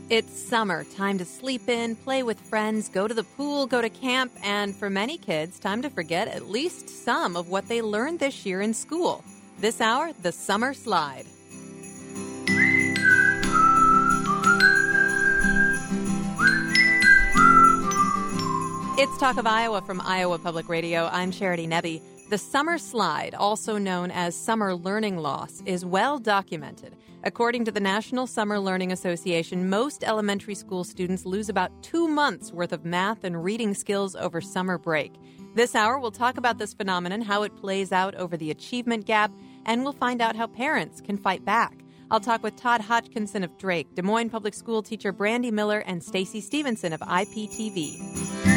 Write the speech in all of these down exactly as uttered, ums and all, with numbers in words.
It's summer, time to sleep in, play with friends, go to the pool, go to camp, and for many kids, time to forget at least some of what they learned this year in school. This hour, the Summer Slide. It's Talk of Iowa from Iowa Public Radio. I'm Charity Nebbe. The Summer Slide, also known as summer learning loss, is well documented. According to the National Summer Learning Association, most elementary school students lose about two months' worth of math and reading skills over summer break. This hour, we'll talk about this phenomenon, how it plays out over the achievement gap, and we'll find out how parents can fight back. I'll talk with Todd Hodgkinson of Drake, Des Moines Public School teacher Brandy Miller, and Stacy Stevenson of I P T V.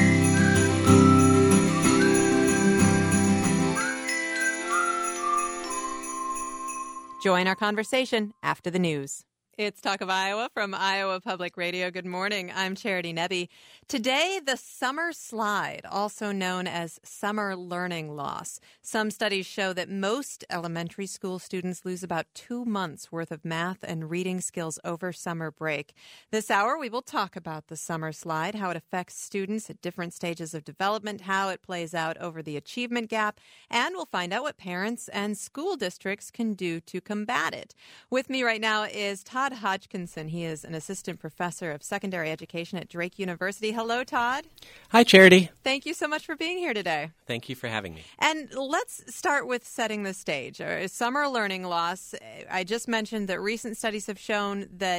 Join our conversation after the news. It's Talk of Iowa from Iowa Public Radio. Good morning. I'm Charity Nebbe. Today, the summer slide, also known as summer learning loss. Some studies show that most elementary school students lose about two months' worth of math and reading skills over summer break. This hour, we will talk about the summer slide, how it affects students at different stages of development, how it plays out over the achievement gap, and we'll find out what parents and school districts can do to combat it. With me right now is Todd Hodgkinson. He is an assistant professor of secondary education at Drake University. Hello, Todd. Hi, Charity. Thank you so much for being here today. Thank you for having me. And let's start with setting the stage. Uh, Summer learning loss. I just mentioned that recent studies have shown that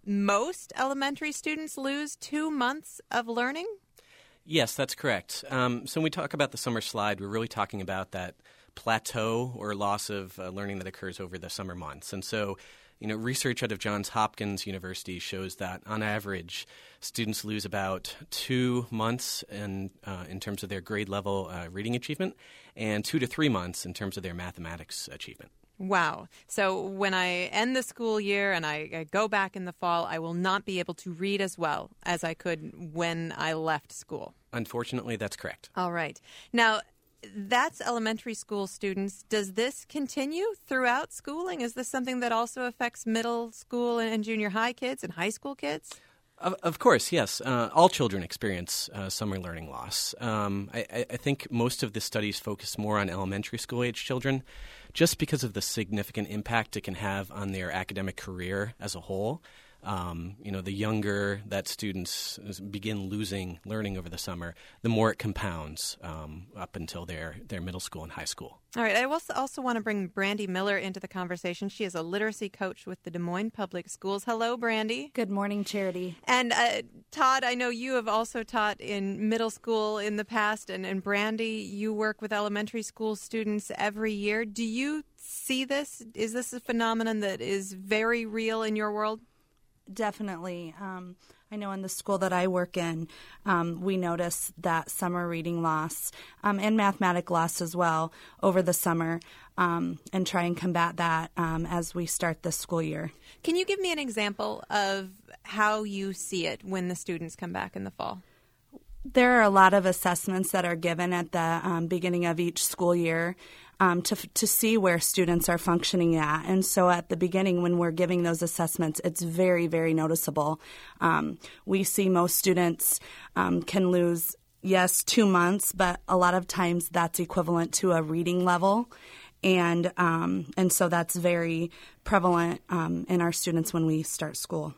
most elementary students lose two months of learning. Yes, that's correct. Um, so when we talk about the summer slide, we're really talking about that plateau or loss of uh, learning that occurs over the summer months. And so You know, research out of Johns Hopkins University shows that, on average, students lose about two months in, uh, in terms of their grade level uh, reading achievement and two to three months in terms of their mathematics achievement. Wow. So when I end the school year and I, I go back in the fall, I will not be able to read as well as I could when I left school. Unfortunately, that's correct. All right. Now, that's elementary school students. Does this continue throughout schooling? Is this something that also affects middle school and junior high kids and high school kids? Of, of course, yes. Uh, all children experience uh, summer learning loss. Um, I, I think most of the studies focus more on elementary school age children just because of the significant impact it can have on their academic career as a whole. Um, you know, the younger that students begin losing learning over the summer, the more it compounds um, up until their, their middle school and high school. All right. I also, also want to bring Brandy Miller into the conversation. She is a literacy coach with the Des Moines Public Schools. Hello, Brandy. Good morning, Charity. And uh, Todd, I know you have also taught in middle school in the past, and, and Brandy, you work with elementary school students every year. Do you see this? Is this a phenomenon that is very real in your world? Definitely. Um, I know in the school that I work in, um, we notice that summer reading loss um, and mathematic loss as well over the summer um, and try and combat that um, as we start the school year. Can you give me an example of how you see it when the students come back in the fall? There are a lot of assessments that are given at the um, beginning of each school year um, to to see where students are functioning at. And so at the beginning, when we're giving those assessments, it's very, very noticeable. Um, we see most students um, can lose, yes, two months, but a lot of times that's equivalent to a reading level. And, um, and so that's very prevalent um, in our students when we start school.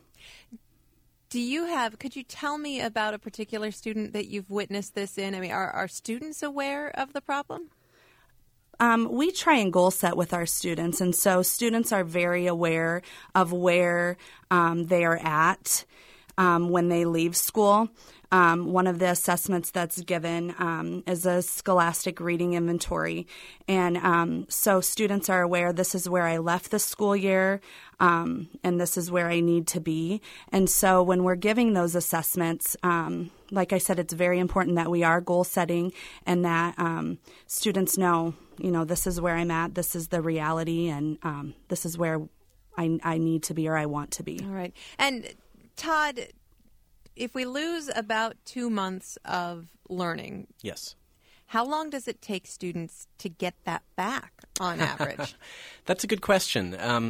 Do you have, could you tell me about a particular student that you've witnessed this in? I mean, are, are students aware of the problem? Um, we try and goal set with our students, and so students are very aware of where um, they are at um, when they leave school. Um, one of the assessments that's given um, is a scholastic reading inventory. And um, so students are aware this is where I left the school year um, and this is where I need to be. And so when we're giving those assessments, um, like I said, it's very important that we are goal setting and that um, students know, you know, this is where I'm at, this is the reality, and um, this is where I, I need to be or I want to be. All right. And Todd, if we lose about two months of learning, yes, how long does it take students to get that back on average? That's a good question. Um,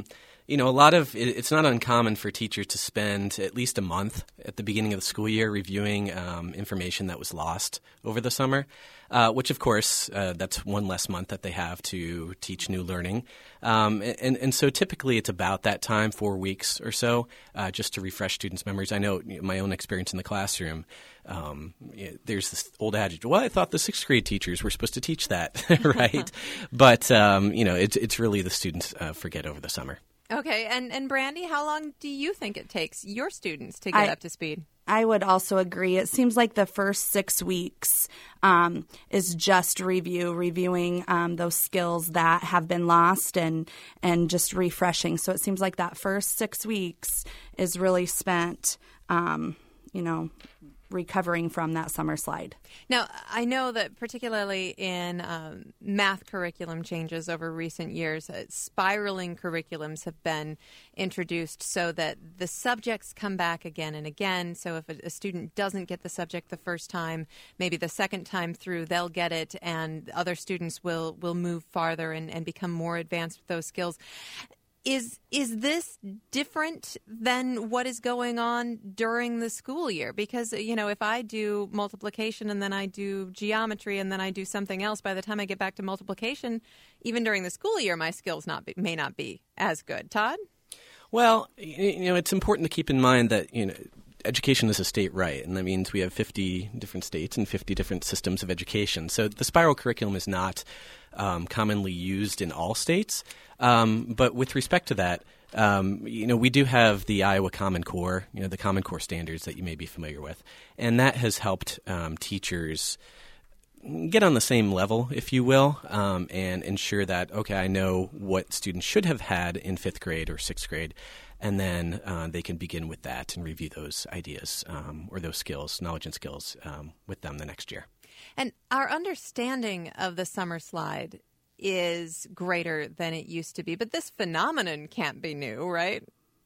You know, a lot of it, it's not uncommon for teachers to spend at least a month at the beginning of the school year reviewing um, information that was lost over the summer, uh, which, of course, uh, that's one less month that they have to teach new learning. Um, and, and so typically it's about that time, four weeks or so, uh, just to refresh students' memories. I know my own experience in the classroom, um, there's this old adage, well, I thought the sixth grade teachers were supposed to teach that, right? But, um, you know, it's, it's really the students uh, forget over the summer. Okay, and, and Brandy, how long do you think it takes your students to get I, up to speed? I would also agree. It seems like the first six weeks um, is just review, reviewing um, those skills that have been lost and and just refreshing. So it seems like that first six weeks is really spent, um, you know, recovering from that summer slide. Now, I know that particularly in um, math curriculum changes over recent years, uh, spiraling curriculums have been introduced so that the subjects come back again and again. So if a, a student doesn't get the subject the first time, maybe the second time through they'll get it, and other students will, will move farther and, and become more advanced with those skills. Is is this different than what is going on during the school year? Because, you know, if I do multiplication and then I do geometry and then I do something else, by the time I get back to multiplication, even during the school year, my skills not be, may not be as good. Todd? Well, you know, it's important to keep in mind that, you know, education is a state right, and that means we have fifty different states and fifty different systems of education. So the spiral curriculum is not um, commonly used in all states. Um, but with respect to that, um, you know, we do have the Iowa Common Core, you know, the Common Core standards that you may be familiar with, and that has helped um, teachers get on the same level, if you will, um, and ensure that, okay, I know what students should have had in fifth grade or sixth grade, and then uh, they can begin with that and review those ideas um, or those skills, knowledge and skills um, with them the next year. And our understanding of the summer slide is greater than it used to be, but this phenomenon can't be new, right?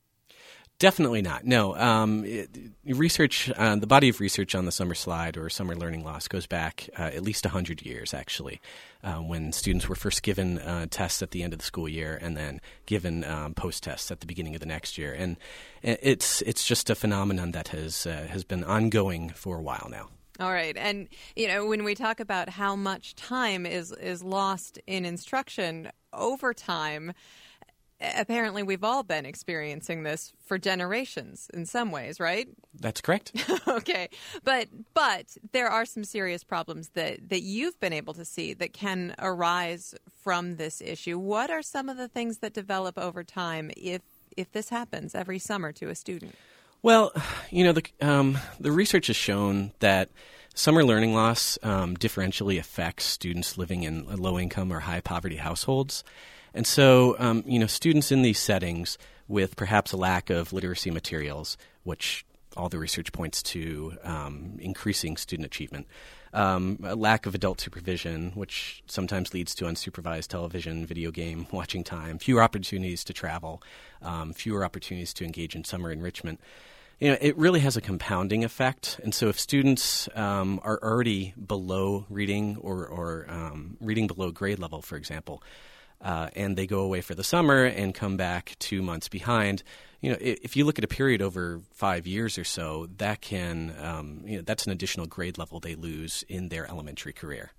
Definitely not. No. Um, it, research, uh, the body of research on the summer slide or summer learning loss goes back uh, at least one hundred years, actually, uh, when students were first given uh, tests at the end of the school year and then given um, post-tests at the beginning of the next year. And it's it's just a phenomenon that has uh, has been ongoing for a while now. All right. And, you know, when we talk about how much time is, is lost in instruction over time, apparently we've all been experiencing this for generations in some ways, right? That's correct. Okay. But but there are some serious problems that, that you've been able to see that can arise from this issue. What are some of the things that develop over time if if this happens every summer to a student? Well, you know, the um, the research has shown that summer learning loss um, differentially affects students living in low-income or high-poverty households. And so, um, you know, students in these settings with perhaps a lack of literacy materials, which all the research points to um, increasing student achievement, um, a lack of adult supervision, which sometimes leads to unsupervised television, video game watching time, fewer opportunities to travel, um, fewer opportunities to engage in summer enrichment. You know, it really has a compounding effect. And so if students um, are already below reading or, or um, reading below grade level, for example, uh, and they go away for the summer and come back two months behind, you know, if you look at a period over five years or so, that can, um, you know, that's an additional grade level they lose in their elementary career.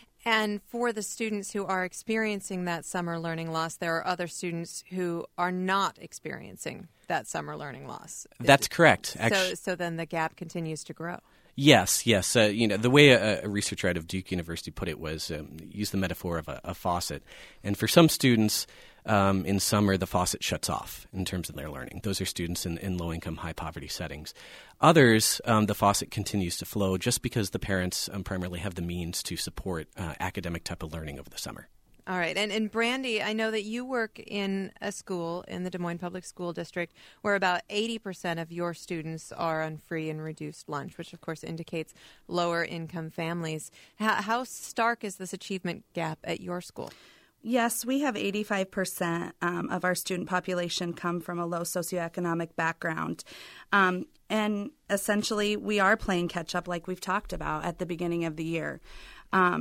And for the students who are experiencing that summer learning loss, there are other students who are not experiencing that summer learning loss. That's correct. Actually, so, so then the gap continues to grow. Yes, yes. Uh, you know, the way a, a researcher out of Duke University put it was um, use the metaphor of a, a faucet. And for some students, um, in summer, the faucet shuts off in terms of their learning. Those are students in, in low-income, high-poverty settings. Others, um, the faucet continues to flow just because the parents um, primarily have the means to support uh, academic type of learning over the summer. All right. And, and Brandy, I know that you work in a school in the Des Moines Public School District where about eighty percent of your students are on free and reduced lunch, which of course indicates lower income families. How, how stark is this achievement gap at your school? Yes, we have eighty-five percent um, of our student population come from a low socioeconomic background. Um, and essentially, we are playing catch up like we've talked about at the beginning of the year. Um,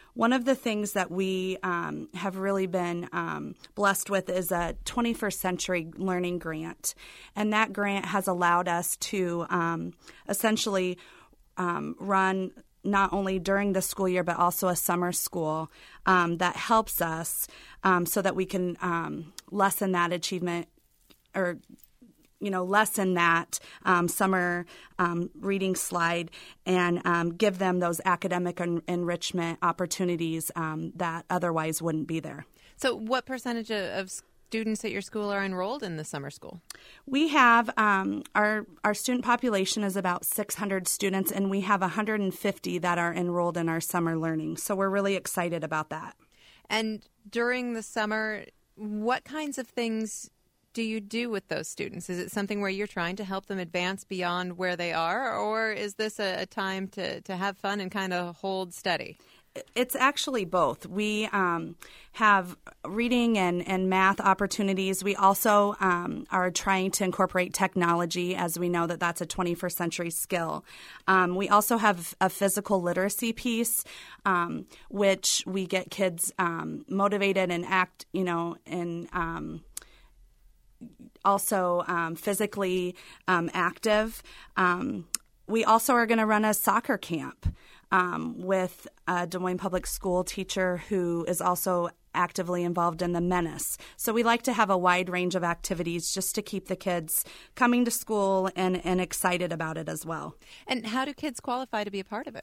one of the things that we um, have really been um, blessed with is a twenty-first Century Learning Grant. And that grant has allowed us to um, essentially um, run not only during the school year, but also a summer school um, that helps us um, so that we can um, lessen that achievement or you know, lessen that um, summer um, reading slide and um, give them those academic en- enrichment opportunities um, that otherwise wouldn't be there. So what percentage of, of students at your school are enrolled in the summer school? We have, um, our, our student population is about six hundred students, and we have one hundred fifty that are enrolled in our summer learning. So we're really excited about that. And during the summer, what kinds of things do you do with those students? Is it something where you're trying to help them advance beyond where they are, or is this a, a time to, to have fun and kind of hold steady? It's actually both. We um, have reading and, and math opportunities. We also um, are trying to incorporate technology, as we know that that's a twenty-first century skill. Um, we also have a physical literacy piece, um, which we get kids um, motivated and act, you know, in um, also um, physically um, active. Um, we also are going to run a soccer camp um, with a Des Moines Public School teacher who is also actively involved in the Menace. So we like to have a wide range of activities just to keep the kids coming to school and, and excited about it as well. And how do kids qualify to be a part of it?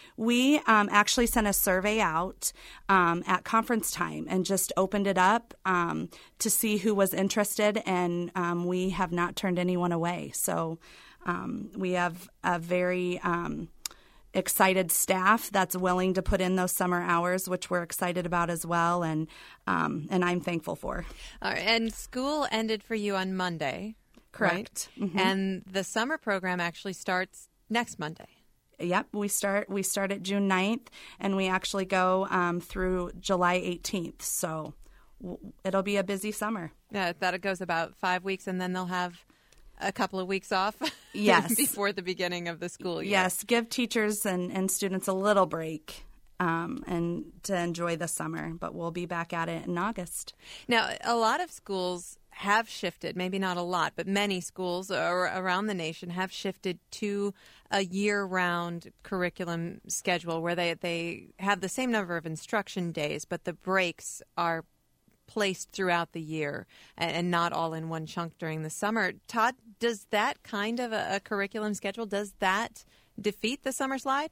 We um, actually sent a survey out um, at conference time and just opened it up um, to see who was interested, and um, we have not turned anyone away. So um, we have a very um, excited staff that's willing to put in those summer hours, which we're excited about as well, and um, and I'm thankful for. All right, and school ended for you on Monday, correct? Right? Mm-hmm. And the summer program actually starts next Monday. Yep, we start we start at June ninth, and we actually go um, through July eighteenth. So w- it'll be a busy summer. Yeah, that goes about five weeks, and then they'll have a couple of weeks off. Yes, before the beginning of the school year. Yes, give teachers and, and students a little break um, and to enjoy the summer. But we'll be back at it in August. Now, a lot of schools have shifted, maybe not a lot, but many schools around the nation have shifted to a year-round curriculum schedule where they, they have the same number of instruction days, but the breaks are placed throughout the year and, and not all in one chunk during the summer. Todd, does that kind of a, a curriculum schedule, does that defeat the summer slide?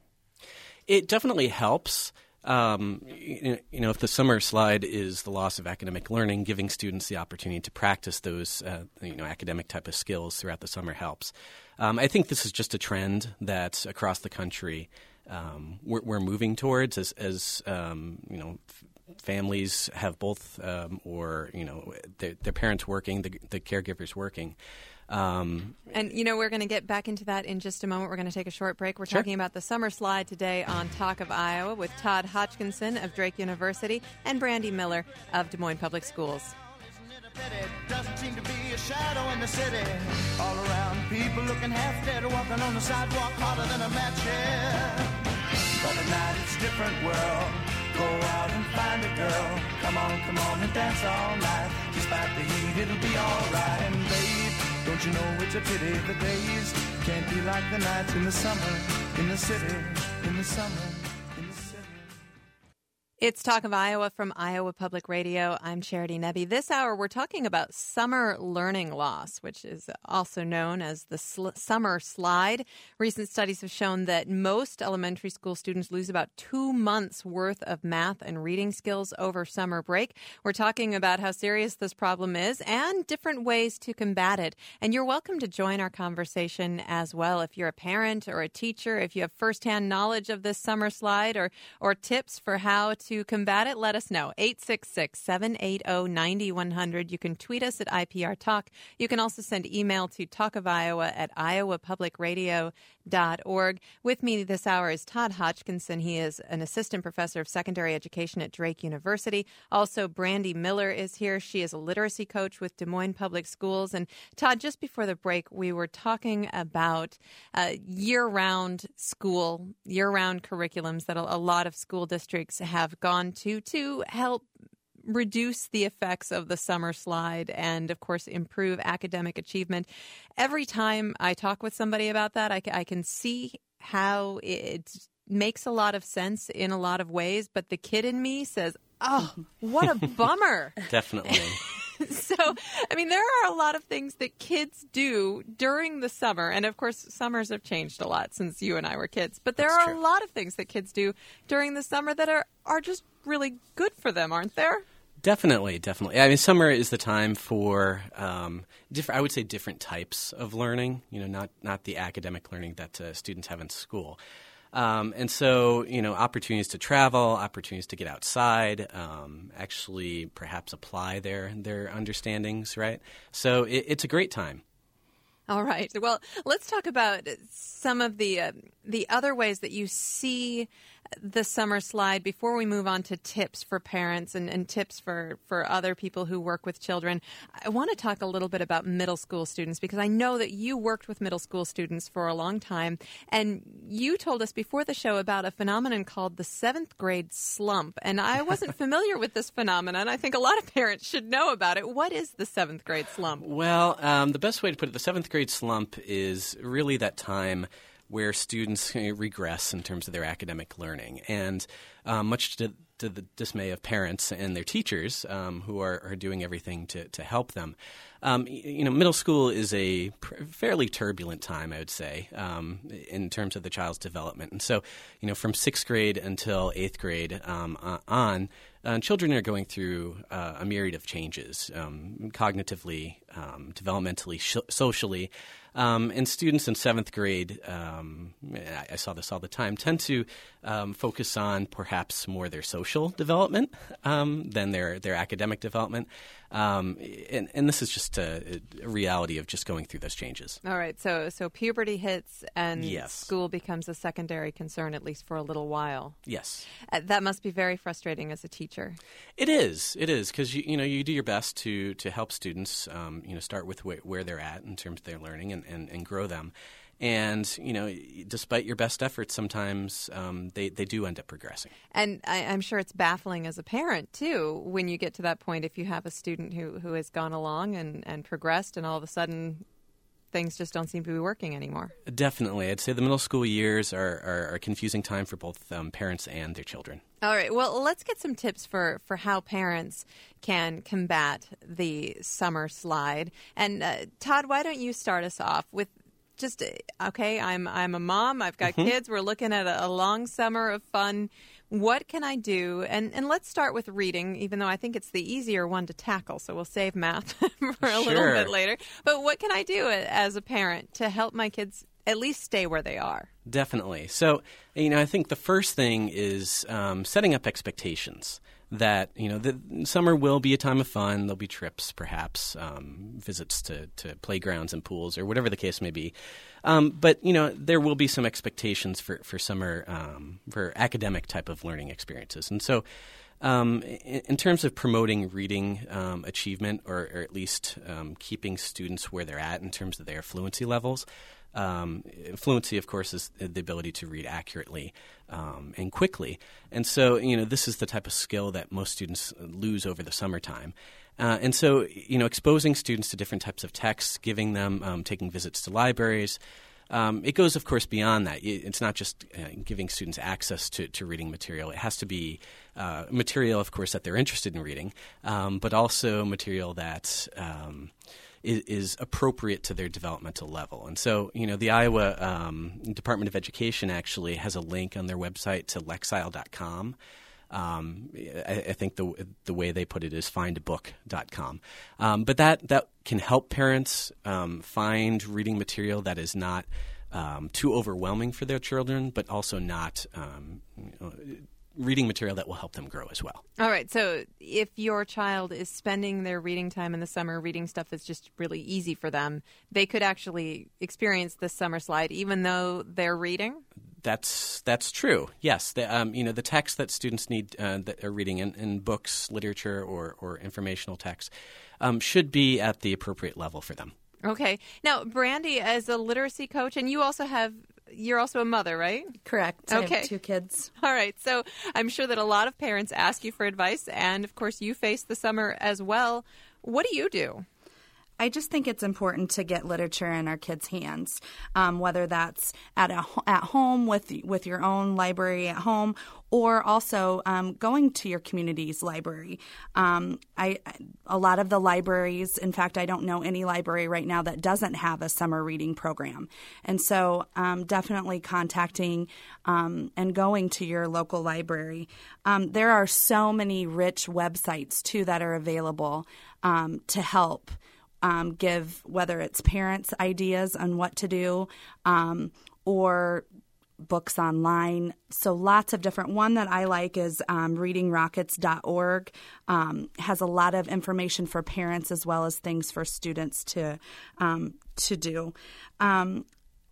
It definitely helps. Um, you know, if the summer slide is the loss of academic learning, giving students the opportunity to practice those, uh, you know, academic type of skills throughout the summer helps. Um, I think this is just a trend that across the country um, we're, we're moving towards as, as um, you know, f- families have both um, or, you know, their, their parents working, the, the caregivers working. Um, and, you know, we're going to get back into that in just a moment. We're going to take a short break. We're sure. talking about the summer slide today on Talk of Iowa with Todd Hodgkinson of Drake University and Brandy Miller of Des Moines Public Schools. Doesn't seem to be a shadow in the city. All around, people looking half dead, walking on the sidewalk harder than a match here. But at night it's a different world. Go out and find a girl. Come on, come on and dance all night. Despite the heat, it'll be alright. And babe, don't you know it's a pity the days can't be like the nights in the summer, in the city, in the summer. It's Talk of Iowa from Iowa Public Radio. I'm Charity Nebbe. This hour, we're talking about summer learning loss, which is also known as the sl- summer slide. Recent studies have shown that most elementary school students lose about two months' worth of math and reading skills over summer break. We're talking about how serious this problem is and different ways to combat it. And you're welcome to join our conversation as well. If you're a parent or a teacher, if you have firsthand knowledge of this summer slide or, or tips for how to to combat it, let us know. eight six six, seven eight zero, nine one zero zero. You can tweet us at I P R Talk. You can also send email to talk of iowa at iowa public radio dot org. With me this hour is Todd Hodgkinson. He is an assistant professor of secondary education at Drake University. Also, Brandy Miller is here. She is a literacy coach with Des Moines Public Schools. And Todd, just before the break, we were talking about uh, year-round school, year-round curriculums that a, a lot of school districts have gone to to help reduce the effects of the summer slide and, of course, improve academic achievement. Every time I talk with somebody about that, I, I can see how it makes a lot of sense in a lot of ways, but the kid in me says, oh, what a bummer. Definitely. So, I mean, there are a lot of things that kids do during the summer. And, of course, summers have changed a lot since you and I were kids. But there That's are true. a lot of things that kids do during the summer that are, are just really good for them, aren't there? Definitely, definitely. I mean, summer is the time for, um, different, I would say, different types of learning, you know, not, not the academic learning that uh, students have in school. Um, and so, you know, opportunities to travel, opportunities to get outside, um, actually perhaps apply their their understandings, right? So it, it's a great time. All right. Well, let's talk about some of the uh, the other ways that you see the summer slide before we move on to tips for parents and, and tips for, for other people who work with children. I want to talk a little bit about middle school students because I know that you worked with middle school students for a long time, and you told us before the show about a phenomenon called the seventh grade slump, and I wasn't familiar with this phenomenon. I think a lot of parents should know about it. What is the seventh grade slump? Well, um, the best way to put it, the seventh grade slump is really that time where students regress in terms of their academic learning. And um, much to, to the dismay of parents and their teachers um, who are, are doing everything to, to help them. Um, you know, middle school is a pr- fairly turbulent time, I would say, um, in terms of the child's development. And so, you know, from sixth grade until eighth grade um, on, uh, children are going through uh, a myriad of changes, um, cognitively, um, developmentally, sh- socially. Um, and students in seventh grade, um, I, I saw this all the time, tend to um, focus on perhaps more their social development um, than their, their academic development. Um, and, and this is just a, a reality of just going through those changes. All right. So so puberty hits and Yes. school becomes a secondary concern, at least for a little while. Yes. Uh, that must be very frustrating as a teacher. It is. It is because you, you know you do your best to to help students. Um, you know, start with wh- where they're at in terms of their learning and, and, and grow them. And, you know, despite your best efforts, sometimes um, they, they do end up progressing. And I, I'm sure it's baffling as a parent, too, when you get to that point if you have a student who, who has gone along and, and progressed and all of a sudden things just don't seem to be working anymore. Definitely. I'd say the middle school years are, are, are a confusing time for both um, parents and their children. All right. Well, let's get some tips for, for how parents can combat the summer slide. And, uh, Todd, why don't you start us off with just, okay, I'm I'm a mom. I've got mm-hmm. kids. We're looking at a, a long summer of fun. What can I do? And and let's start with reading, even though I think it's the easier one to tackle. So we'll save math for a sure. little bit later. But what can I do as a parent to help my kids at least stay where they are? Definitely. So, you know, I think the first thing is um, setting up expectations. That, you know, the summer will be a time of fun. There'll be trips, perhaps, um, visits to, to playgrounds and pools or whatever the case may be. Um, but, you know, there will be some expectations for, for summer, um, for academic type of learning experiences. And so um, in, in terms of promoting reading um, achievement or, or at least um, keeping students where they're at in terms of their fluency levels, Um, fluency, of course, is the ability to read accurately um, and quickly. And so, you know, this is the type of skill that most students lose over the summertime. Uh, and so, you know, exposing students to different types of texts, giving them, um, taking visits to libraries, um, it goes, of course, beyond that. It's not just uh, giving students access to, to reading material. It has to be uh, material, of course, that they're interested in reading, um, but also material that um, is, is appropriate to their developmental level. And so, you know, the Iowa um, Department of Education actually has a link on their website to lexile dot com. Um, I, I think the the way they put it is find a book dot com. Um, but that, that can help parents um, find reading material that is not um, too overwhelming for their children, but also not um, you know, reading material that will help them grow as well. All right. So if your child is spending their reading time in the summer reading stuff that's just really easy for them, they could actually experience the summer slide even though they're reading? That's that's true. Yes, the, um, you know the texts that students need uh, that are reading in, in books, literature, or or informational texts um, should be at the appropriate level for them. Okay. Now, Brandy, as a literacy coach, and you also have you're also a mother, right? Correct. Okay. I have two kids. All right. So I'm sure that a lot of parents ask you for advice, and of course, you face the summer as well. What do you do? I just think it's important to get literature in our kids' hands, um, whether that's at a, at home with with your own library at home, or also um, going to your community's library. Um, I a lot of the libraries, in fact, I don't know any library right now that doesn't have a summer reading program, and so um, definitely contacting um, and going to your local library. Um, there are so many rich websites too that are available um, to help. Um, give whether it's parents ideas on what to do um, or books online. So lots of different. One that I like is um, reading rockets dot org. Um, has a lot of information for parents as well as things for students to um, to do. Um,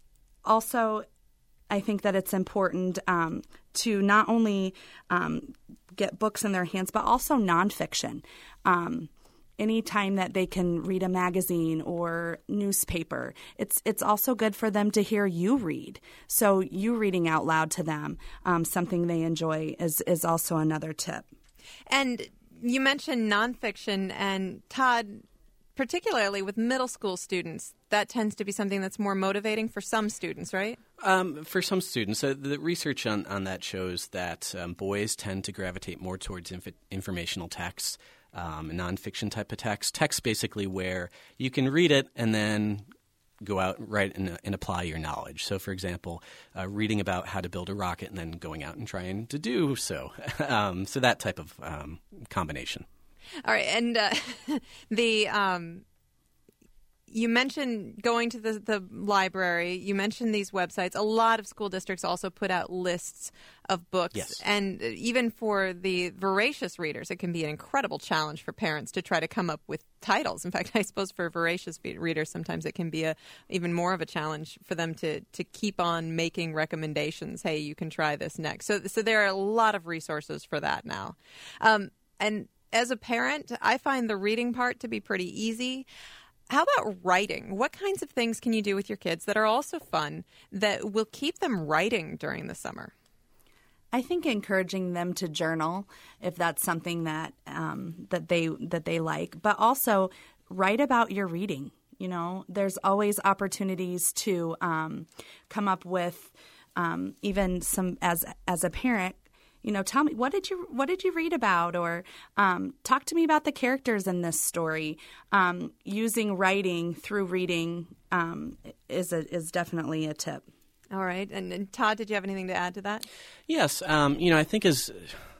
also, I think that it's important um, to not only um, get books in their hands, but also nonfiction. Um, Anytime that they can read a magazine or newspaper, it's it's also good for them to hear you read. So you reading out loud to them, um, something they enjoy, is, is also another tip. And you mentioned nonfiction, and Todd, particularly with middle school students, that tends to be something that's more motivating for some students, right? Um, for some students, uh, the research on, on that shows that um, boys tend to gravitate more towards inf- informational texts. Um, nonfiction type of text, text basically where you can read it and then go out right and, and apply your knowledge. So, for example, uh, reading about how to build a rocket and then going out and trying to do so. um, so that type of um, combination. All right, and uh, the um, you mentioned going to the, the library. You mentioned these websites. A lot of school districts also put out lists of books. Yes. And even for the voracious readers, it can be an incredible challenge for parents to try to come up with titles. In fact, I suppose for voracious readers, sometimes it can be a even more of a challenge for them to, to keep on making recommendations. Hey, you can try this next. So, so there are a lot of resources for that now. Um, and as a parent, I find the reading part to be pretty easy. How about writing? What kinds of things can you do with your kids that are also fun that will keep them writing during the summer? I think encouraging them to journal, if that's something that um, that they that they like, but also write about your reading. You know, there's always opportunities to um, come up with um, even some as as a parent. You know, tell me, what did you what did you read about, or um, talk to me about the characters in this story. Um, using writing through reading um, is a, is definitely a tip. All right, and, and Todd, did you have anything to add to that? Yes, um, you know, I think as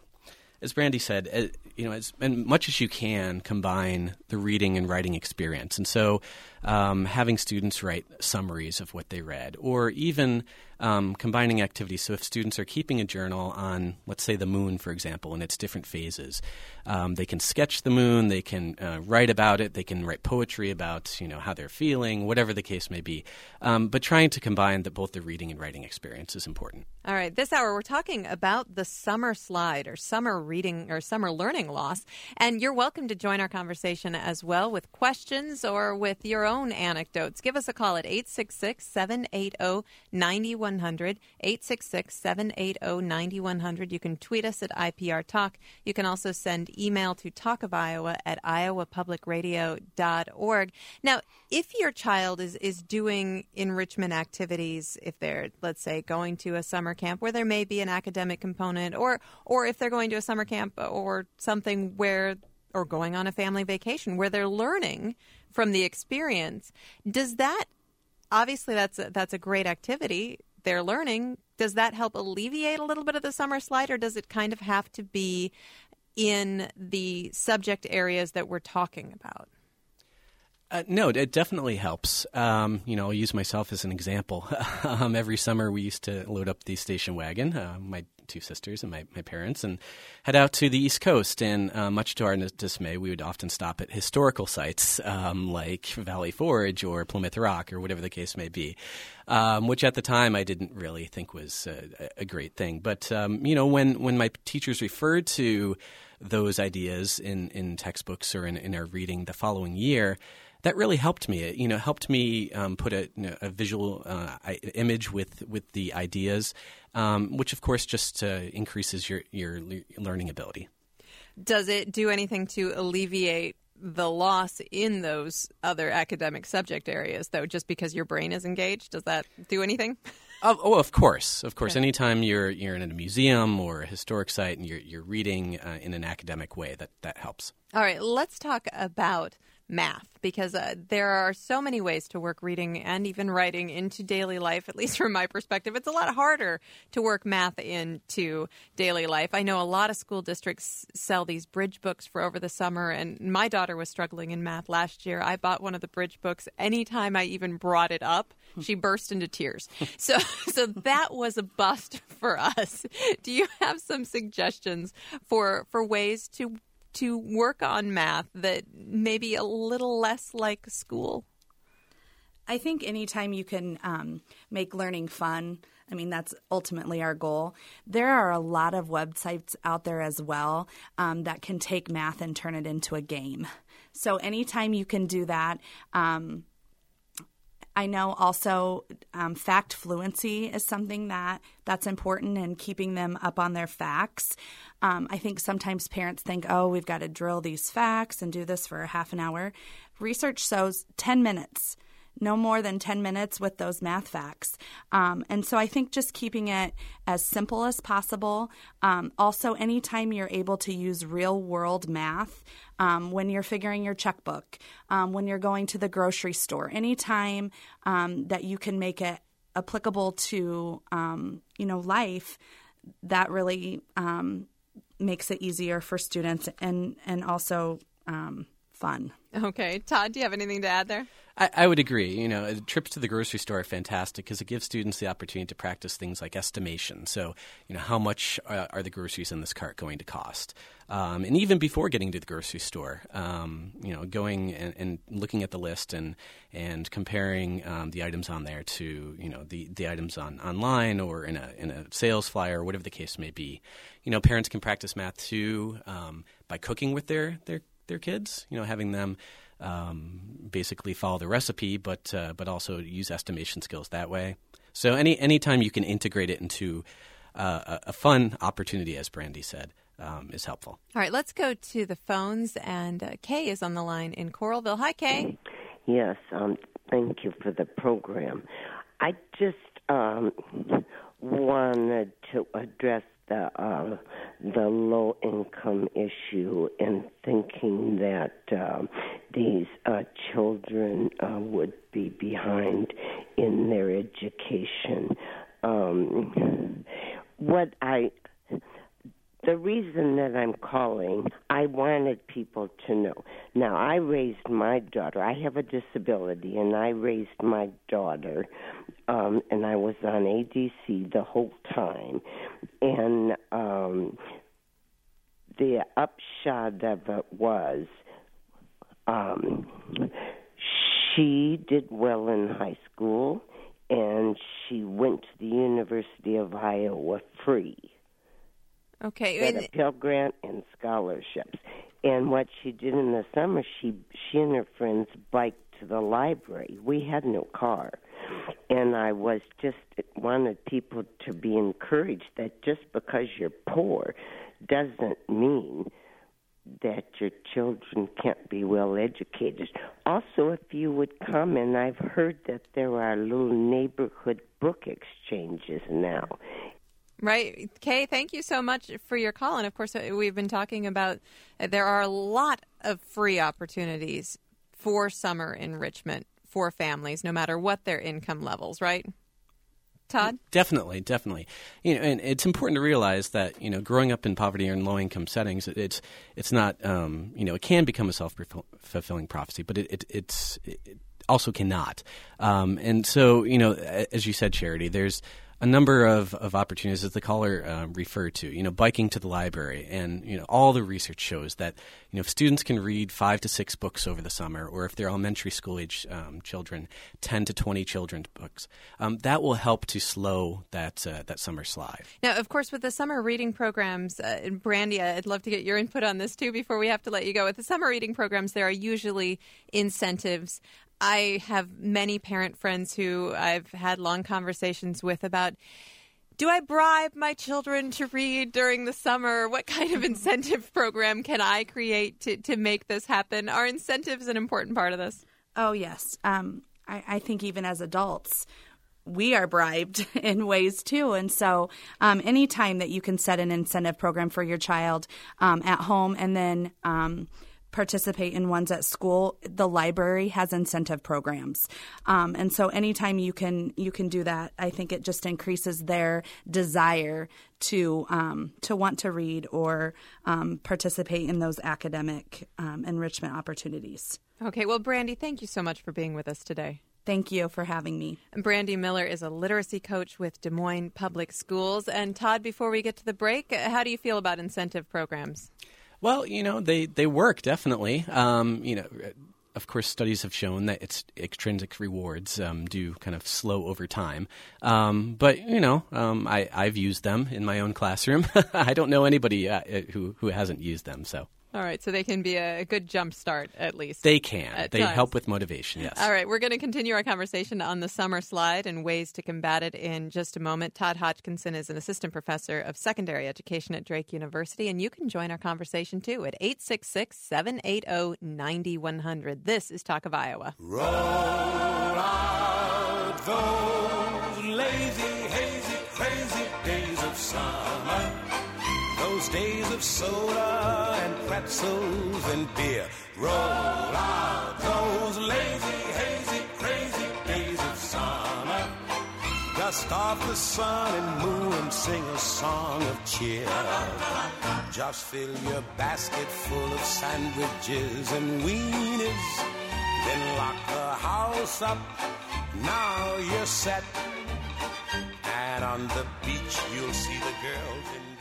as Brandy said, uh, you know, as and much as you can combine the reading and writing experience, and so um, having students write summaries of what they read, or even Um, combining activities. So if students are keeping a journal on, let's say, the moon, for example, in its different phases, um, they can sketch the moon, they can uh, write about it, they can write poetry about, you know, how they're feeling, whatever the case may be. Um, but trying to combine the, both the reading and writing experience is important. All right. This hour, we're talking about the summer slide or summer reading or summer learning loss. And you're welcome to join our conversation as well with questions or with your own anecdotes. Give us a call at eight six six, seven eight zero, nine one zero zero, eight six six, seven eight zero, nine one zero zero. You can tweet us at I P R Talk. You can also send email to talkofiowa at iowa public radio dot org. Now, if your child is, is doing enrichment activities, if they're, let's say, going to a summer camp where there may be an academic component, or or if they're going to a summer camp or something where, or going on a family vacation where they're learning from the experience, does that, obviously that's a, that's a great activity, they're learning, does that help alleviate a little bit of the summer slide, or does it kind of have to be in the subject areas that we're talking about? Uh, no, it definitely helps. Um, you know, I'll use myself as an example. um, every summer we used to load up the station wagon. Uh, my two sisters and my, my parents, and head out to the East Coast. And uh, much to our dismay, we would often stop at historical sites um, like Valley Forge or Plymouth Rock or whatever the case may be, um, which at the time I didn't really think was a, a great thing. But, um, you know, when, when my teachers referred to those ideas in, in textbooks or in, in our reading the following year, that really helped me. It, you know, helped me um, put a, you know, a visual uh, image with with the ideas, um, which of course just uh, increases your your learning ability. Does it do anything to alleviate the loss in those other academic subject areas, though? Just because your brain is engaged, does that do anything? Oh, oh, of course, of course. Okay. Anytime you're you're in a museum or a historic site and you're you're reading uh, in an academic way, that that helps. All right, let's talk about math, because uh, there are so many ways to work reading and even writing into daily life, at least from my perspective. It's a lot harder to work math into daily life. I know a lot of school districts sell these bridge books for over the summer, and my daughter was struggling in math last year. I bought one of the bridge books. Anytime I even brought it up, she burst into tears. So, so that was a bust for us. Do you have some suggestions for for ways to to work on math that may be a little less like school? I think anytime you can um, make learning fun, I mean, that's ultimately our goal. There are a lot of websites out there as well um, that can take math and turn it into a game. So anytime you can do that, um, I know also um, fact fluency is something that that's important, and keeping them up on their facts. Um, I think sometimes parents think, oh, we've got to drill these facts and do this for a half an hour. Research shows ten minutes, no more than ten minutes with those math facts. Um, and so I think just keeping it as simple as possible. Um, also, anytime you're able to use real world math, um, when you're figuring your checkbook, um, when you're going to the grocery store, anytime um, that you can make it applicable to, um, you know, life, that really um, makes it easier for students and, and also um, fun. Okay. Todd, do you have anything to add there? I, I would agree. You know, trips to the grocery store are fantastic because it gives students the opportunity to practice things like estimation. So, you know, how much uh, are the groceries in this cart going to cost? Um, and even before getting to the grocery store, um, you know, going and, and looking at the list and and comparing um, the items on there to, you know, the, the items on online or in a in a sales flyer or whatever the case may be. You know, parents can practice math too um, by cooking with their their their kids. You know, having them Um, basically follow the recipe, but uh, but also use estimation skills that way. So any anytime you can integrate it into uh, a, a fun opportunity, as Brandy said, um, is helpful. All right, let's go to the phones, and uh, Kay is on the line in Coralville. Hi, Kay. Yes, um, thank you for the program. I just um, wanted to address the uh, the low income issue and thinking that uh, these uh, children uh, would be behind in their education. Um, what I the reason that I'm calling, I wanted people to know. Now, I raised my daughter. I have a disability, and I raised my daughter, um, and I was on A D C the whole time. And um, the upshot of it was um, she did well in high school, and she went to the University of Iowa free. Okay. Got a Pell Grant and scholarships. And what she did in the summer, she she and her friends biked to the library. We had no car. And I was just wanted people to be encouraged that just because you're poor doesn't mean that your children can't be well educated. Also, if you would comment, I've heard that there are little neighborhood book exchanges now. Right. Kay, thank you so much for your call. And, of course, we've been talking about uh, there are a lot of free opportunities for summer enrichment for families, no matter what their income levels, right? Todd? Definitely, definitely. You know, and it's important to realize that, you know, growing up in poverty or in low-income settings, it's it's not, um, you know, it can become a self-fulfilling prophecy, but it, it it's it also cannot. Um, and so, you know, as you said, Charity, there's a number of, of opportunities that the caller uh, referred to, you know, biking to the library. And, you know, all the research shows that, you know, if students can read five to six books over the summer, or if they're elementary school age um, children, ten to twenty children's books, um, that will help to slow that uh, that summer slide. Now, of course, with the summer reading programs, uh, and Brandy, I'd love to get your input on this too before we have to let you go. With the summer reading programs, there are usually incentives. I have many parent friends who I've had long conversations with about, do I bribe my children to read during the summer? What kind of incentive program can I create to, to make this happen? Are incentives an important part of this? Oh, yes. Um, I, I think even as adults, we are bribed in ways too. And so um, anytime that you can set an incentive program for your child um, at home and then um, participate in ones at school, the library has incentive programs. Um, and so anytime you can you can do that, I think it just increases their desire to um, to want to read or um, participate in those academic um, enrichment opportunities. Okay. Well, Brandy, thank you so much for being with us today. Thank you for having me. Brandy Miller is a literacy coach with Des Moines Public Schools. And Todd, before we get to the break, how do you feel about incentive programs? Well, you know, they, they work, definitely. Um, you know, of course, studies have shown that its extrinsic rewards um, do kind of slow over time. Um, but, you know, um, I, I've used them in my own classroom. I don't know anybody uh, who, who hasn't used them, so. All right, so they can be a good jump start, at least. They can. They times. help with motivation, yes. All right, we're going to continue our conversation on the summer slide and ways to combat it in just a moment. Todd Hodgkinson is an assistant professor of secondary education at Drake University, and you can join our conversation, too, at eight six six, seven eight zero, nine one zero zero. This is Talk of Iowa. Roll out those lazy, hazy, crazy days of summer. Those days of soda and pretzels and beer. Roll out those lazy, hazy, crazy days of summer. Dust off the sun and moon and sing a song of cheer. Just fill your basket full of sandwiches and weenies. Then lock the house up. Now you're set. And on the beach you'll see the girls in there.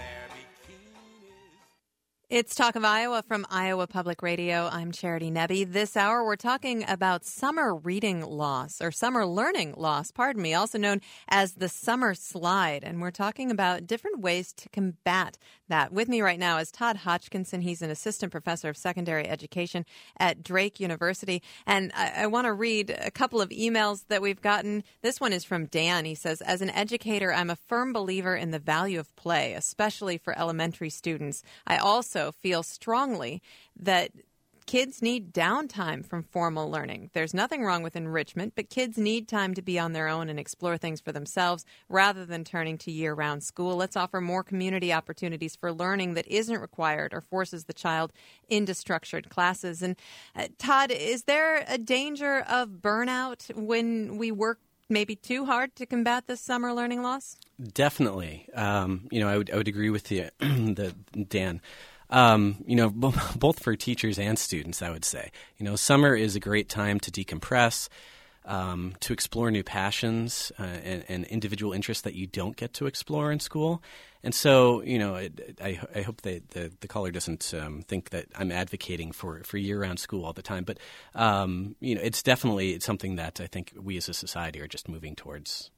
It's Talk of Iowa from Iowa Public Radio. I'm Charity Nebbe. This hour, we're talking about summer reading loss, or summer learning loss, pardon me, also known as the summer slide. And we're talking about different ways to combat that. With me right now is Todd Hodgkinson. He's an assistant professor of secondary education at Drake University. And I, I want to read a couple of emails that we've gotten. This one is from Dan. He says, as an educator, I'm a firm believer in the value of play, especially for elementary students. I also feel strongly that kids need downtime from formal learning. There's nothing wrong with enrichment, but kids need time to be on their own and explore things for themselves rather than turning to year-round school. Let's offer more community opportunities for learning that isn't required or forces the child into structured classes. And uh, Todd, is there a danger of burnout when we work maybe too hard to combat this summer learning loss? Definitely. Um, you know, I would I would agree with you, the Dan. Um, you know, b- both for teachers and students, I would say. You know, summer is a great time to decompress, um, to explore new passions uh, and, and individual interests that you don't get to explore in school. And so, you know, it, I, I hope that the, the caller doesn't um, think that I'm advocating for, for year-round school all the time. But, um, you know, it's definitely it's something that I think we as a society are just moving towards.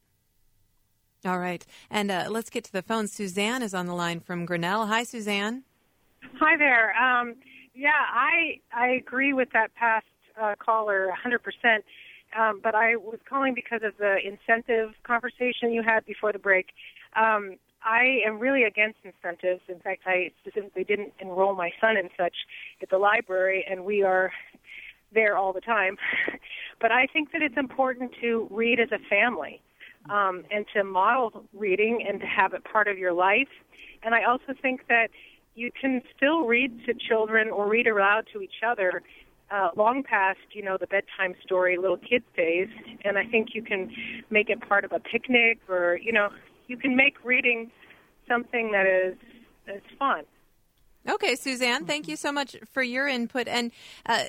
All right. And uh, let's get to the phone. Suzanne is on the line from Grinnell. Hi, Suzanne. Hi there. Um, yeah, I I agree with that past uh, caller one hundred percent, um, but I was calling because of the incentive conversation you had before the break. Um, I am really against incentives. In fact, I specifically didn't enroll my son in such at the library, and we are there all the time. But I think that it's important to read as a family um, and to model reading and to have it part of your life. And I also think that you can still read to children or read aloud to each other uh, long past, you know, the bedtime story, little kids' days. And I think you can make it part of a picnic or, you know, you can make reading something that is, is fun. Okay, Suzanne, thank you so much for your input. And uh,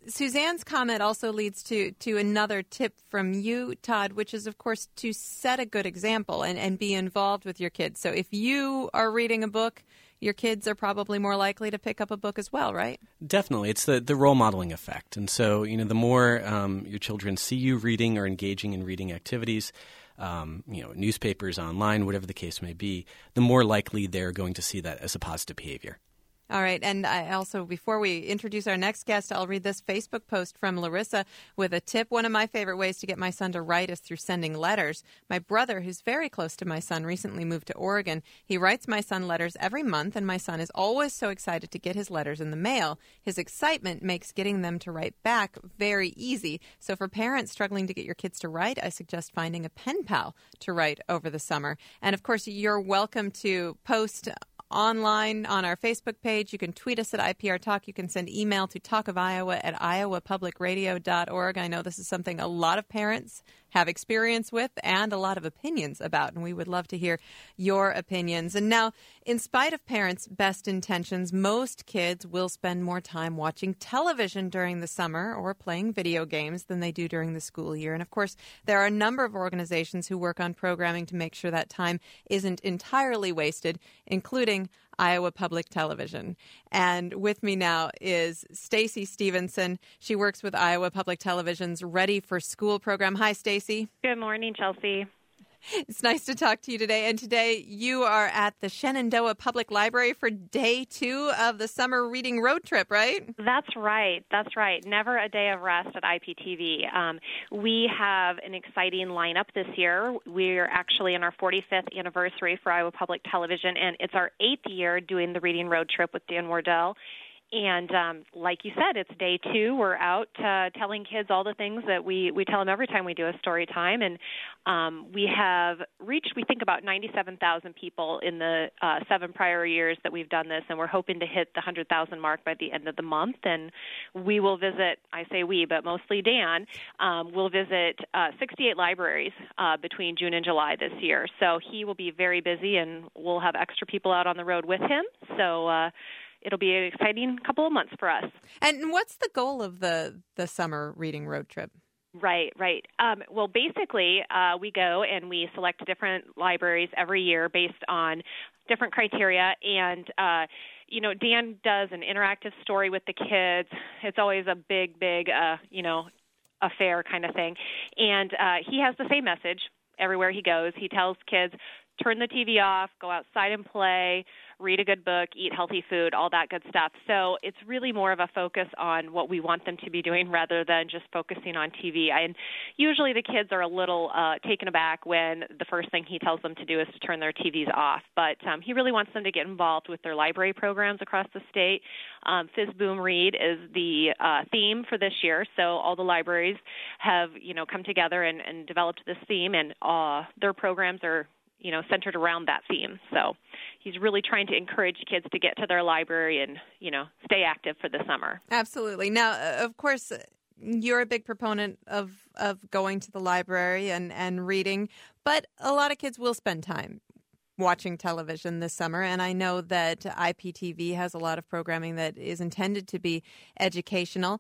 Suzanne's comment also leads to, to another tip from you, Todd, which is, of course, to set a good example and, and be involved with your kids. So if you are reading a book, your kids are probably more likely to pick up a book as well, right? Definitely. It's the, the role modeling effect. And so, you know, the more um, your children see you reading or engaging in reading activities, um, you know, newspapers, online, whatever the case may be, the more likely they're going to see that as a positive behavior. All right. And I also, before we introduce our next guest, I'll read this Facebook post from Larissa with a tip. One of my favorite ways to get my son to write is through sending letters. My brother, who's very close to my son, recently moved to Oregon. He writes my son letters every month, and my son is always so excited to get his letters in the mail. His excitement makes getting them to write back very easy. So for parents struggling to get your kids to write, I suggest finding a pen pal to write over the summer. And, of course, you're welcome to post online on our Facebook page. You can tweet us at I P R Talk. You can send email to talkofiowa at iowa public radio dot org. I know this is something a lot of parents have experience with and a lot of opinions about, and we would love to hear your opinions. And now, in spite of parents' best intentions, most kids will spend more time watching television during the summer or playing video games than they do during the school year. And, of course, there are a number of organizations who work on programming to make sure that time isn't entirely wasted, including Iowa Public Television. And with me now is Stacy Stevenson. She works with Iowa Public Television's Ready for School program. Hi, Stacy. Good morning, Chelsea. It's nice to talk to you today. And today you are at the Shenandoah Public Library for day two of the summer reading road trip, right? That's right. That's right. Never a day of rest at I P T V. Um, we have an exciting lineup this year. We're actually in our forty-fifth anniversary for Iowa Public Television, and it's our eighth year doing the reading road trip with Dan Wardell. And um, like you said, it's day two. We're out uh, telling kids all the things that we, we tell them every time we do a story time. And um, we have reached, we think, about ninety-seven thousand people in the uh, seven prior years that we've done this. And we're hoping to hit the one hundred thousand mark by the end of the month. And we will visit, I say we, but mostly Dan, um, will visit uh, sixty-eight libraries uh, between June and July this year. So he will be very busy, and we'll have extra people out on the road with him. So uh it'll be an exciting couple of months for us. And what's the goal of the, the summer reading road trip? Right, right. Um, well, basically, uh, we go and we select different libraries every year based on different criteria. And, uh, you know, Dan does an interactive story with the kids. It's always a big, big, uh, you know, affair kind of thing. And uh, he has the same message everywhere he goes. He tells kids, turn the T V off, go outside and play, read a good book, eat healthy food, all that good stuff. So it's really more of a focus on what we want them to be doing rather than just focusing on T V. And usually the kids are a little uh, taken aback when the first thing he tells them to do is to turn their T Vs off. But um, he really wants them to get involved with their library programs across the state. Um, Fizz Boom Read is the uh, theme for this year. So all the libraries have, you know, come together and, and developed this theme, and uh, their programs are you know, centered around that theme. So he's really trying to encourage kids to get to their library and, you know, stay active for the summer. Absolutely. Now, of course, you're a big proponent of, of going to the library and, and reading, but a lot of kids will spend time watching television this summer, and I know that I P T V has a lot of programming that is intended to be educational.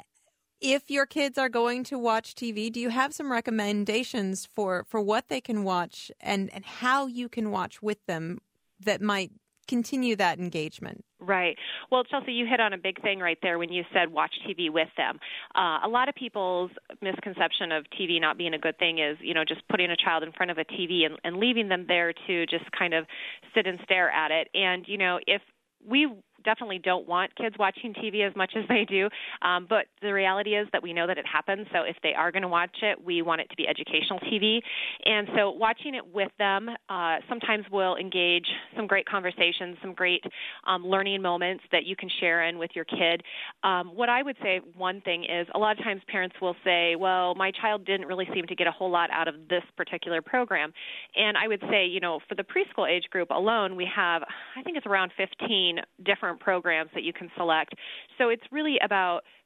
If your kids are going to watch T V, do you have some recommendations for, for what they can watch and, and how you can watch with them that might continue that engagement? Right. Well, Chelsea, you hit on a big thing right there when you said watch T V with them. Uh, a lot of people's misconception of T V not being a good thing is, you know, just putting a child in front of a T V and, and leaving them there to just kind of sit and stare at it. And, you know, if we definitely don't want kids watching T V as much as they do, um, but the reality is that we know that it happens. So if they are going to watch it, we want it to be educational T V. And so watching it with them uh, sometimes will engage some great conversations, some great um, learning moments that you can share in with your kid. Um, what I would say, one thing is a lot of times parents will say, well, my child didn't really seem to get a whole lot out of this particular program. And I would say, you know, for the preschool age group alone, we have, I think it's around fifteen different programs that you can select. So it's really about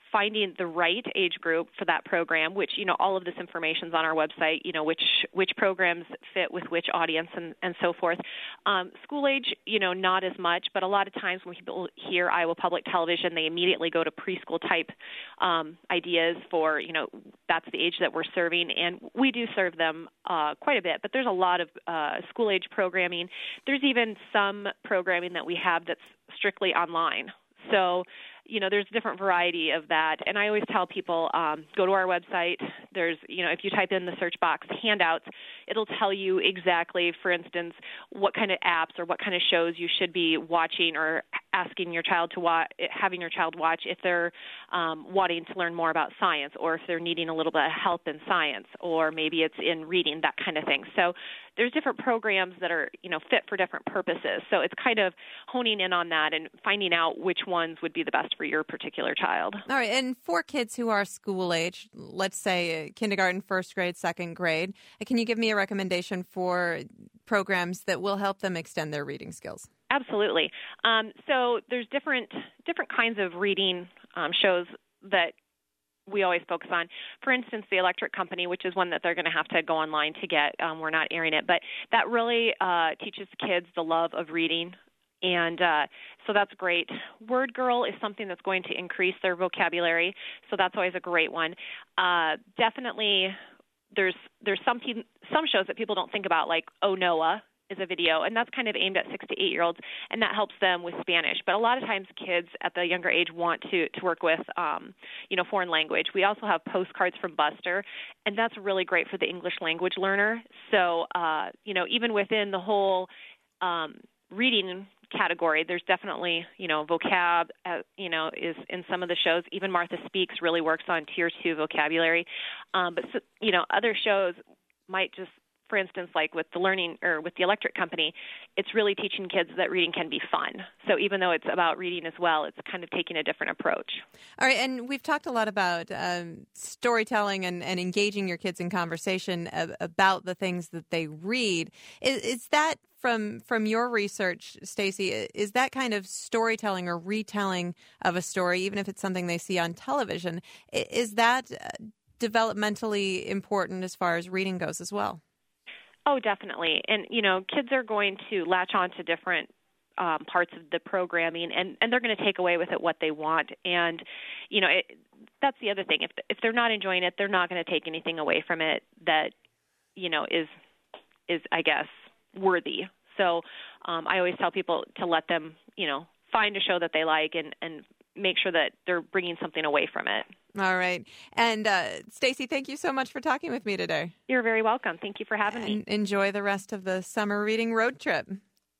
finding the right age group for that program, which, you know, all of this information is on our website, you know, which which programs fit with which audience and, and so forth. Um, school age, you know, not as much, but a lot of times when people hear Iowa Public Television, they immediately go to preschool type um, ideas for, you know, that's the age that we're serving, and we do serve them uh, quite a bit, but there's a lot of uh, school age programming. There's even some programming that we have that's strictly online. So, you know, there's a different variety of that. And I always tell people, um, go to our website. There's, you know, if you type in the search box handouts, it'll tell you exactly, for instance, what kind of apps or what kind of shows you should be watching or asking your child to watch, having your child watch if they're um, wanting to learn more about science, or if they're needing a little bit of help in science, or maybe it's in reading, that kind of thing. So there's different programs that are, you know, fit for different purposes. So it's kind of honing in on that and finding out which ones would be the best for your particular child. All right. And for kids who are school age, let's say kindergarten, first grade, second grade, can you give me a recommendation for programs that will help them extend their reading skills? Absolutely. Um, so there's different different kinds of reading um, shows that we always focus on. For instance, The Electric Company, which is one that they're going to have to go online to get. Um, we're not airing it, but that really uh, teaches kids the love of reading. And uh, so that's great. Word Girl is something that's going to increase their vocabulary, so that's always a great one. Uh, definitely, there's there's some pe- some shows that people don't think about, like Oh Noah is a video, and that's kind of aimed at six to eight year olds, and that helps them with Spanish. But a lot of times, kids at the younger age want to to work with, um, you know, foreign language. We also have Postcards from Buster, and that's really great for the English language learner. So, uh, you know, even within the whole um, reading category, there's definitely, you know, vocab, uh, you know, is in some of the shows. Even Martha Speaks really works on tier two vocabulary. Um, but, so, you know, other shows might just, for instance, like with the learning or with the Electric Company, it's really teaching kids that reading can be fun. So even though it's about reading as well, it's kind of taking a different approach. All right. And we've talked a lot about um, storytelling and, and engaging your kids in conversation ab- about the things that they read. Is, is that from from your research, Stacy, is that kind of storytelling or retelling of a story, even if it's something they see on television, is that developmentally important as far as reading goes as well? Oh, definitely. And, you know, kids are going to latch on to different um, parts of the programming, and, and they're going to take away with it what they want. And, you know, it, that's the other thing. If if they're not enjoying it, they're not going to take anything away from it that, you know, is, is I guess, worthy. So um, I always tell people to let them, you know, find a show that they like and, and make sure that they're bringing something away from it. All right. And uh, Stacy, thank you so much for talking with me today. You're very welcome. Thank you for having and me. Enjoy the rest of the summer reading road trip.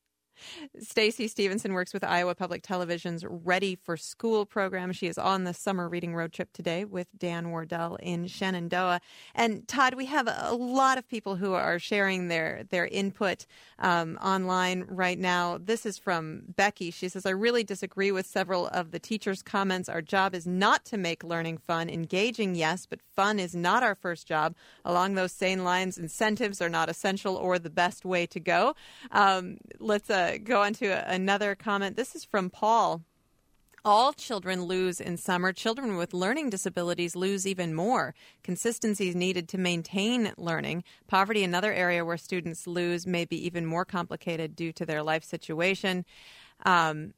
Stacy Stevenson works with Iowa Public Television's Ready for School program. She is on the summer reading road trip today with Dan Wardell in Shenandoah. And Todd, we have a lot of people who are sharing their, their input um, online right now. This is from Becky. She says, I really disagree with several of the teachers' comments. Our job is not to make learning fun. Engaging, yes, but fun is not our first job. Along those same lines, incentives are not essential or the best way to go. Um, let's uh, go on to another comment. This is from Paul. All children lose in summer. Children with learning disabilities lose even more. Consistency is needed to maintain learning. Poverty, another area where students lose, may be even more complicated due to their life situation. Um,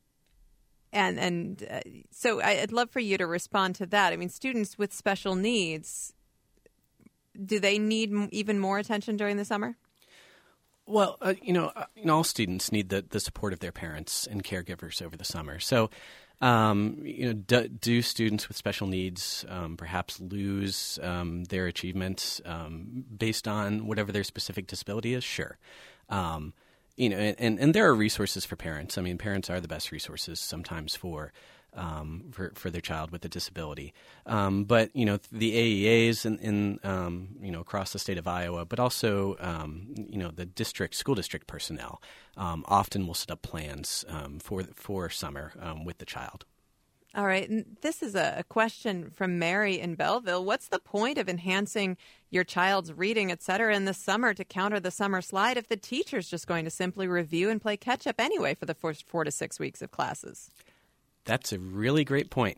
and and uh, so I'd love for you to respond to that. I mean, students with special needs, do they need m- even more attention during the summer? Well, uh, you know, uh, you know, all students need the, the support of their parents and caregivers over the summer. So, um, you know, do, do students with special needs um, perhaps lose um, their achievements um, based on whatever their specific disability is? Sure. Um, you know, and, and there are resources for parents. I mean, parents are the best resources sometimes for Um, for, for their child with a disability. Um, but, you know, the A E As in, in um, you know, across the state of Iowa, but also, um, you know, the district, school district personnel um, often will set up plans um, for, for summer um, with the child. All right. And this is a question from Mary in Belleville. What's the point of enhancing your child's reading, et cetera, in the summer to counter the summer slide if the teacher's just going to simply review and play catch up anyway for the first four to six weeks of classes? That's a really great point.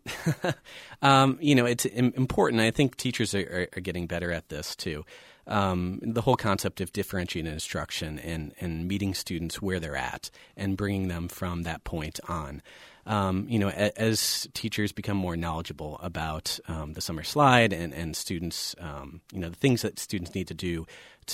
um, you know, it's important. I think teachers are, are getting better at this too. Um, the whole concept of differentiated instruction and, and meeting students where they're at and bringing them from that point on. Um, you know, a, as teachers become more knowledgeable about um, the summer slide and, and students, um, you know, the things that students need to do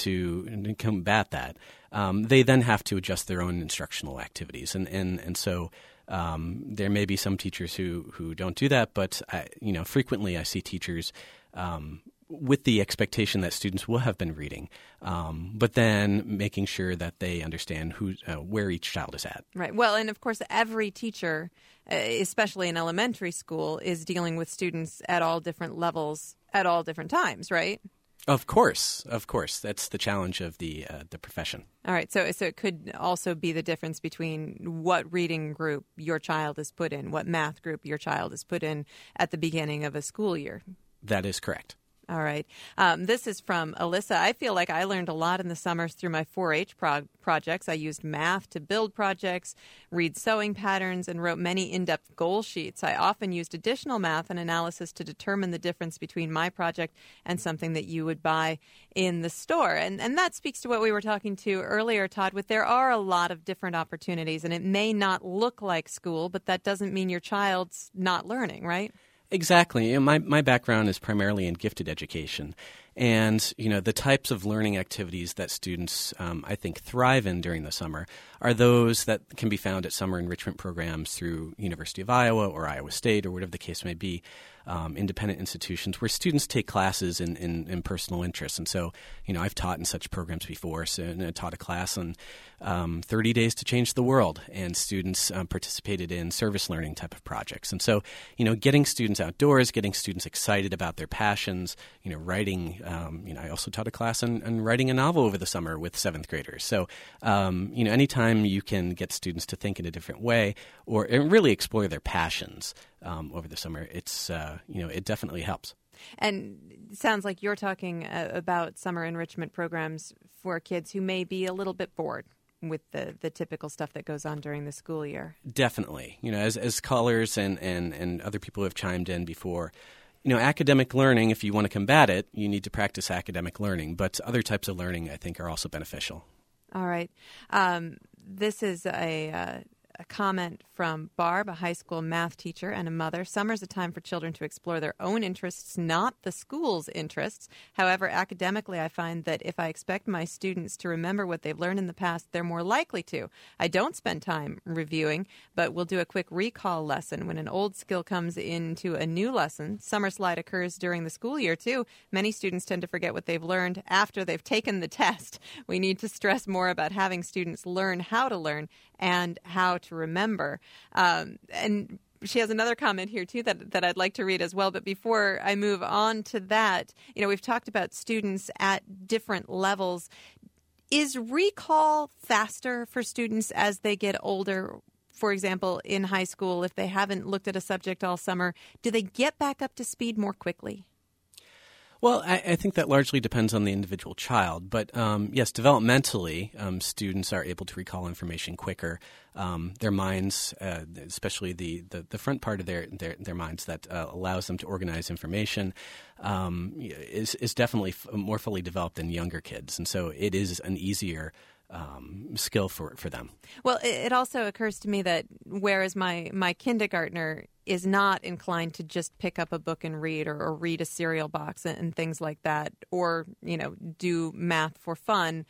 to combat that, um, they then have to adjust their own instructional activities. And, and, and so um, there may be some teachers who, who don't do that, but, I, you know, frequently I see teachers um, with the expectation that students will have been reading, um, but then making sure that they understand who, uh, where each child is at. Right. Well, and of course, every teacher, especially in elementary school, is dealing with students at all different levels at all different times, right? Of course, of course. That's the challenge of the uh, the profession. All right. So, so it could also be the difference between what reading group your child is put in, what math group your child is put in at the beginning of a school year. That is correct. All right. Um, this is from Alyssa. I feel like I learned a lot in the summers through my four H pro- projects. I used math to build projects, read sewing patterns, and wrote many in-depth goal sheets. I often used additional math and analysis to determine the difference between my project and something that you would buy in the store. And, and that speaks to what we were talking to earlier, Todd, with there are a lot of different opportunities, and it may not look like school, but that doesn't mean your child's not learning, right? Exactly. My my background is primarily in gifted education, and you know the types of learning activities that students um, I think thrive in during the summer are those that can be found at summer enrichment programs through University of Iowa or Iowa State or whatever the case may be, um, independent institutions where students take classes in, in, in personal interests. And so, you know, I've taught in such programs before. So and I taught a class on um, thirty days to Change the World, and students um, participated in service learning type of projects. And so, you know, getting students outdoors, getting students excited about their passions, you know, writing. Um, you know, I also taught a class on, on writing a novel over the summer with seventh graders. So, um, you know, anytime you can get students to think in a different way or and really explore their passions um, over the summer, it's, uh, you know, it definitely helps. And it sounds like you're talking uh, about summer enrichment programs for kids who may be a little bit bored with the, the typical stuff that goes on during the school year. Definitely. You know, as, as callers and, and, and other people who have chimed in before, you know, academic learning, if you want to combat it, you need to practice academic learning. But other types of learning, I think, are also beneficial. All right. Um, this is a, uh, a comment from Barb, a high school math teacher and a mother. Summer's a time for children to explore their own interests, not the school's interests. However, academically, I find that if I expect my students to remember what they've learned in the past, they're more likely to. I don't spend time reviewing, but we'll do a quick recall lesson when an old skill comes into a new lesson. Summer slide occurs during the school year, too. Many students tend to forget what they've learned after they've taken the test. We need to stress more about having students learn how to learn and how to remember. Um, and she has another comment here, too, that, that I'd like to read as well. But before I move on to that, you know, we've talked about students at different levels. Is recall faster for students as they get older? For example, in high school, if they haven't looked at a subject all summer, do they get back up to speed more quickly? Well, I, I think that largely depends on the individual child. But um, yes, developmentally, um, students are able to recall information quicker. Um, their minds, uh, especially the, the, the front part of their their, their minds that uh, allows them to organize information, um, is, is definitely f- more fully developed than younger kids. And so it is an easier Um, skill for, for them. Well, it also occurs to me that whereas my, my kindergartner is not inclined to just pick up a book and read or, or read a cereal box and, and things like that, or, you know, do math for fun,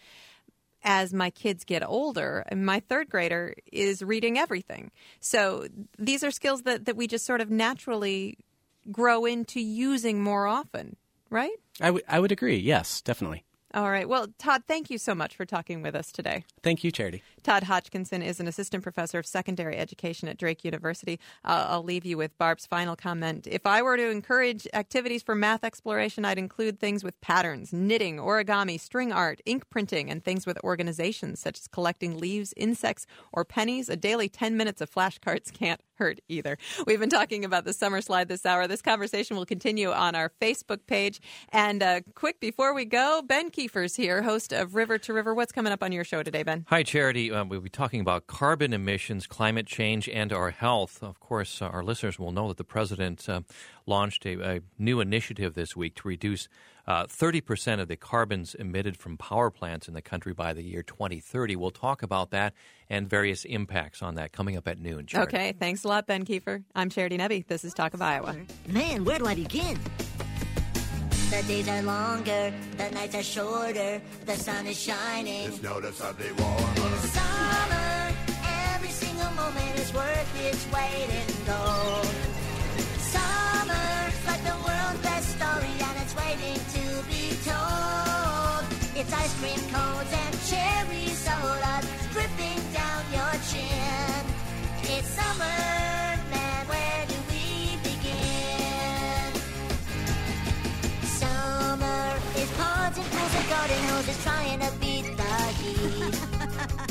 as my kids get older, my third grader is reading everything. So these are skills that, that we just sort of naturally grow into using more often, right? I would I would agree. Yes, definitely. All right. Well, Todd, thank you so much for talking with us today. Thank you, Charity. Todd Hodgkinson is an assistant professor of secondary education at Drake University. Uh, I'll leave you with Barb's final comment. If I were to encourage activities for math exploration, I'd include things with patterns, knitting, origami, string art, ink printing, and things with organizations, such as collecting leaves, insects, or pennies. A daily ten minutes of flashcards can't hurt either. We've been talking about the summer slide this hour. This conversation will continue on our Facebook page. And uh, quick before we go, Ben Kiefer's here, host of River to River. What's coming up on your show today, Ben? Hi, Charity. Debbie, uh, we'll be talking about carbon emissions, climate change, and our health. Of course, uh, our listeners will know that the president uh, launched a, a new initiative this week to reduce uh, thirty percent of the carbons emitted from power plants in the country by the year twenty thirty. We'll talk about that and various impacts on that coming up at noon. Charity. Okay, thanks a lot, Ben Kiefer. I'm Charity Nebbe. This is Talk of Iowa. Man, where do I begin? The days are longer, the nights are shorter, the sun is shining. It's noticeably warmer. Summer, every single moment is worth its weight in gold. Summer's like the world's best story and it's waiting to be told. It's ice cream cones and cherry soda dripping down your chin. It's summer, man, where do we begin? Summer is ponds and pools and garden hoses trying to beat the heat.